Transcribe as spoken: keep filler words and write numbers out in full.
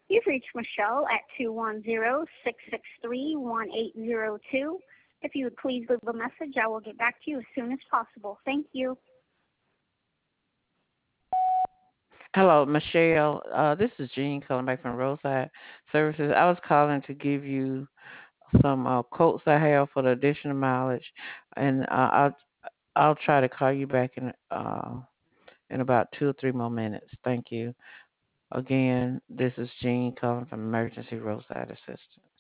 You've reached Michelle at two one zero, six six three, one eight zero two. If you would please leave a message, I will get back to you as soon as possible. Thank you. Hello, Michelle. Uh, this is Jean calling back from Roadside Services. I was calling to give you some uh, quotes I have for the additional mileage, and uh, I'll I'll try to call you back in uh in about two or three more minutes. Thank you. Again, this is Jean calling from Emergency Roadside Assistance.